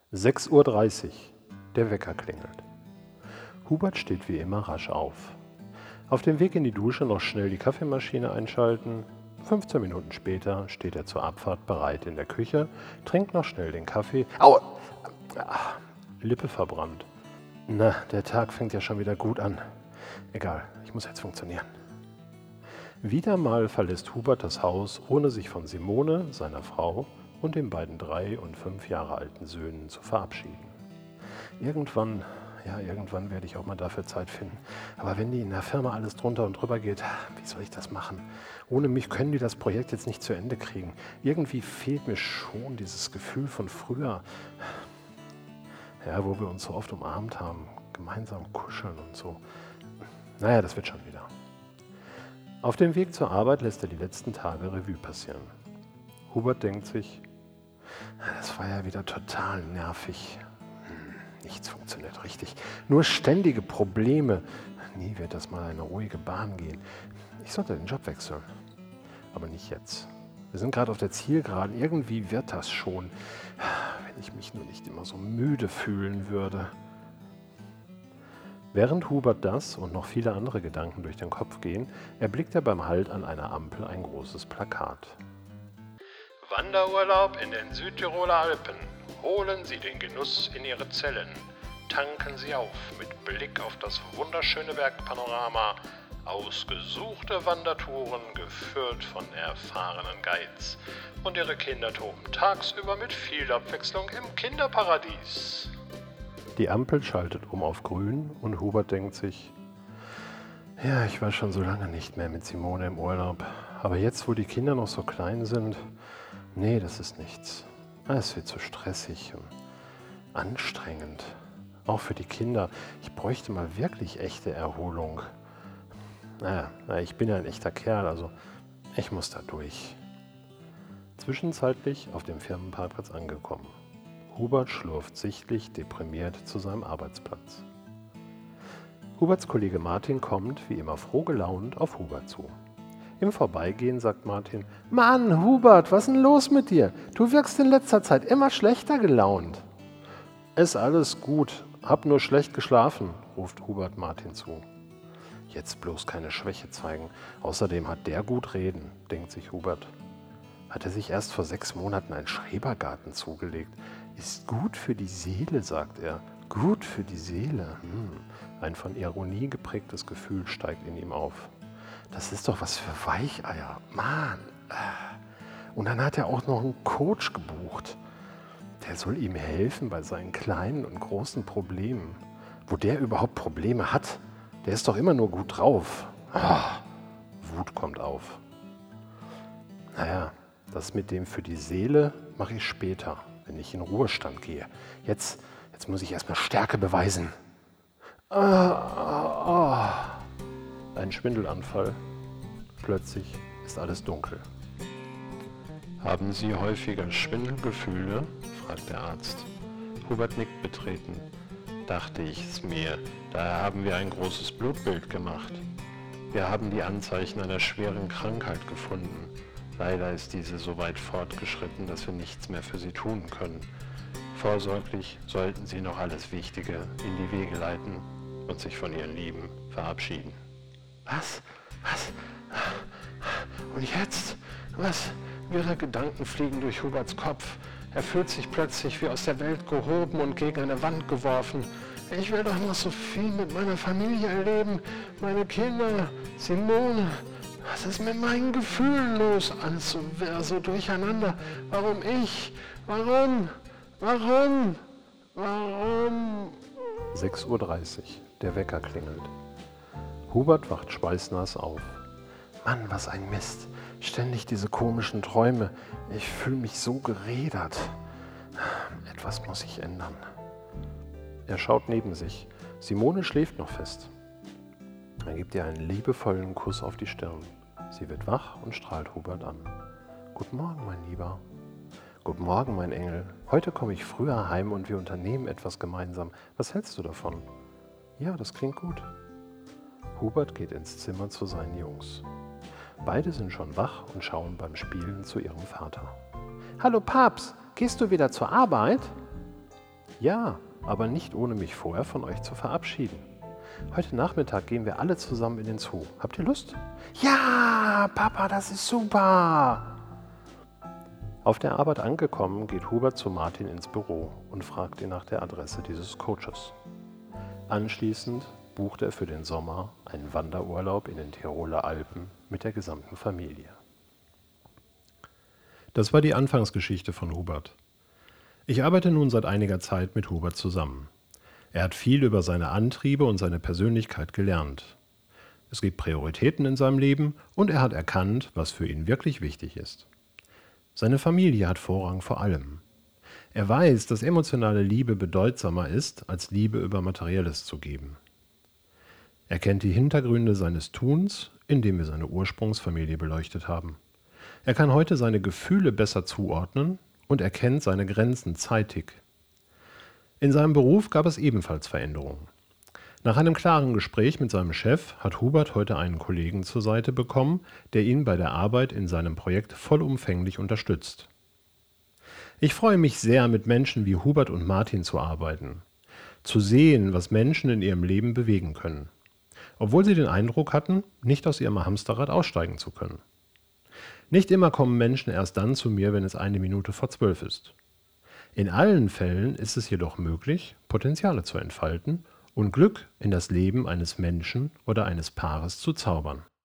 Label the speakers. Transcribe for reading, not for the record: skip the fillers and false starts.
Speaker 1: 6:30 Uhr. Der Wecker klingelt. Hubert steht wie immer rasch auf. Auf dem Weg in die Dusche noch schnell die Kaffeemaschine einschalten. 15 Minuten später steht er zur Abfahrt bereit in der Küche, trinkt noch schnell den Kaffee. Au! Lippe verbrannt. Na, der Tag fängt ja schon wieder gut an. Egal, ich muss jetzt funktionieren. Wieder mal verlässt Hubert das Haus, ohne sich von Simone, seiner Frau, und den beiden 3 und 5 Jahre alten Söhnen zu verabschieden. Irgendwann werde ich auch mal dafür Zeit finden. Aber wenn die in der Firma alles drunter und drüber geht, wie soll ich das machen? Ohne mich können die das Projekt jetzt nicht zu Ende kriegen. Irgendwie fehlt mir schon dieses Gefühl von früher, ja, wo wir uns so oft umarmt haben, gemeinsam kuscheln und so. Naja, das wird schon wieder. Auf dem Weg zur Arbeit lässt er die letzten Tage Revue passieren. Hubert denkt sich, das war ja wieder total nervig. Nichts funktioniert richtig. Nur ständige Probleme. Nie wird das mal eine ruhige Bahn gehen. Ich sollte den Job wechseln. Aber nicht jetzt. Wir sind gerade auf der Zielgeraden. Irgendwie wird das schon. Wenn ich mich nur nicht immer so müde fühlen würde. Während Hubert das und noch viele andere Gedanken durch den Kopf gehen, erblickt er beim Halt an einer Ampel ein großes Plakat. Wanderurlaub in den Südtiroler Alpen. Holen Sie den Genuss in Ihre Zellen. Tanken Sie auf mit Blick auf das wunderschöne Bergpanorama. Ausgesuchte Wandertouren, geführt von erfahrenen Guides. Und Ihre Kinder toben tagsüber mit viel Abwechslung im Kinderparadies. Die Ampel schaltet um auf grün und Hubert denkt sich, ja, ich war schon so lange nicht mehr mit Simone im Urlaub. Aber jetzt, wo die Kinder noch so klein sind, nee, das ist nichts. Es wird zu stressig und anstrengend. Auch für die Kinder. Ich bräuchte mal wirklich echte Erholung. Naja, ich bin ja ein echter Kerl, also ich muss da durch. Zwischenzeitlich auf dem Firmenparkplatz angekommen. Hubert schlurft sichtlich deprimiert zu seinem Arbeitsplatz. Huberts Kollege Martin kommt, wie immer froh gelaunt, auf Hubert zu. Im Vorbeigehen sagt Martin, Mann, Hubert, was ist denn los mit dir? Du wirkst in letzter Zeit immer schlechter gelaunt. Ist alles gut, hab nur schlecht geschlafen, ruft Hubert Martin zu. Jetzt bloß keine Schwäche zeigen, außerdem hat der gut reden, denkt sich Hubert. Hat er sich erst vor 6 Monaten einen Schrebergarten zugelegt. Ist gut für die Seele, sagt er. Gut für die Seele. Ein von Ironie geprägtes Gefühl steigt in ihm auf. Das ist doch was für Weicheier. Mann. Und dann hat er auch noch einen Coach gebucht. Der soll ihm helfen bei seinen kleinen und großen Problemen. Wo der überhaupt Probleme hat, der ist doch immer nur gut drauf. Wut kommt auf. Naja, das mit dem für die Seele mache ich später, wenn ich in Ruhestand gehe. Jetzt muss ich erstmal Stärke beweisen. Ein Schwindelanfall. Plötzlich ist alles dunkel. Haben Sie häufiger Schwindelgefühle? Fragt der Arzt. Hubert nickt betreten. Dachte ich es mir, daher haben wir ein großes Blutbild gemacht. Wir haben die Anzeichen einer schweren Krankheit gefunden. Leider ist diese so weit fortgeschritten, dass wir nichts mehr für Sie tun können. Vorsorglich sollten Sie noch alles Wichtige in die Wege leiten und sich von Ihren Lieben verabschieden. Was? Und jetzt? Was? Wirre Gedanken fliegen durch Huberts Kopf. Er fühlt sich plötzlich wie aus der Welt gehoben und gegen eine Wand geworfen. Ich will doch noch so viel mit meiner Familie erleben. Meine Kinder, Simone. Was ist mit meinen Gefühlen los? Alles so wirr, so durcheinander. Warum ich? Warum? 6:30 Uhr. Der Wecker klingelt. Hubert wacht schweißnass auf. Mann, was ein Mist. Ständig diese komischen Träume. Ich fühle mich so gerädert. Etwas muss sich ändern. Er schaut neben sich. Simone schläft noch fest. Er gibt ihr einen liebevollen Kuss auf die Stirn. Sie wird wach und strahlt Hubert an. Guten Morgen, mein Lieber. Guten Morgen, mein Engel. Heute komme ich früher heim und wir unternehmen etwas gemeinsam. Was hältst du davon? Ja, das klingt gut. Hubert geht ins Zimmer zu seinen Jungs. Beide sind schon wach und schauen beim Spielen zu ihrem Vater. Hallo Paps, gehst du wieder zur Arbeit? Ja, aber nicht ohne mich vorher von euch zu verabschieden. Heute Nachmittag gehen wir alle zusammen in den Zoo. Habt ihr Lust? Ja, Papa, das ist super! Auf der Arbeit angekommen, geht Hubert zu Martin ins Büro und fragt ihn nach der Adresse dieses Coaches. Anschließend bucht er für den Sommer einen Wanderurlaub in den Tiroler Alpen mit der gesamten Familie. Das war die Anfangsgeschichte von Hubert. Ich arbeite nun seit einiger Zeit mit Hubert zusammen. Er hat viel über seine Antriebe und seine Persönlichkeit gelernt. Es gibt Prioritäten in seinem Leben und er hat erkannt, was für ihn wirklich wichtig ist. Seine Familie hat Vorrang vor allem. Er weiß, dass emotionale Liebe bedeutsamer ist, als Liebe über Materielles zu geben. Er kennt die Hintergründe seines Tuns, indem wir seine Ursprungsfamilie beleuchtet haben. Er kann heute seine Gefühle besser zuordnen und erkennt seine Grenzen zeitig. In seinem Beruf gab es ebenfalls Veränderungen. Nach einem klaren Gespräch mit seinem Chef hat Hubert heute einen Kollegen zur Seite bekommen, der ihn bei der Arbeit in seinem Projekt vollumfänglich unterstützt. Ich freue mich sehr, mit Menschen wie Hubert und Martin zu arbeiten, zu sehen, was Menschen in ihrem Leben bewegen können, obwohl sie den Eindruck hatten, nicht aus ihrem Hamsterrad aussteigen zu können. Nicht immer kommen Menschen erst dann zu mir, wenn es 1:01 ist. In allen Fällen ist es jedoch möglich, Potenziale zu entfalten und Glück in das Leben eines Menschen oder eines Paares zu zaubern.